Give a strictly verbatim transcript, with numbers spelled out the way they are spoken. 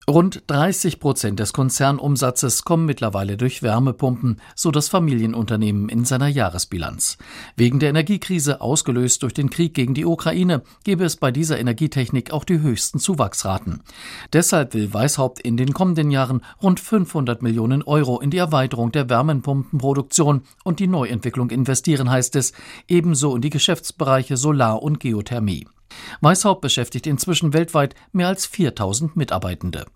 Rund dreißig Prozent des Konzernumsatzes kommen mittlerweile durch Wärmepumpen, so das Familienunternehmen in seiner Jahresbilanz. Wegen der Energiekrise, ausgelöst durch den Krieg gegen die Ukraine, gebe es bei dieser Energietechnik auch die höchsten Zuwachsraten. Deshalb will Weishaupt in den kommenden Jahren rund fünfhundert Millionen Euro in die Erweiterung der Wärmepumpenproduktion und die Neuentwicklung investieren, heißt es, ebenso in die Geschäftsbereiche Solar- und Geothermie. Weishaupt beschäftigt inzwischen weltweit mehr als viertausend Mitarbeitende.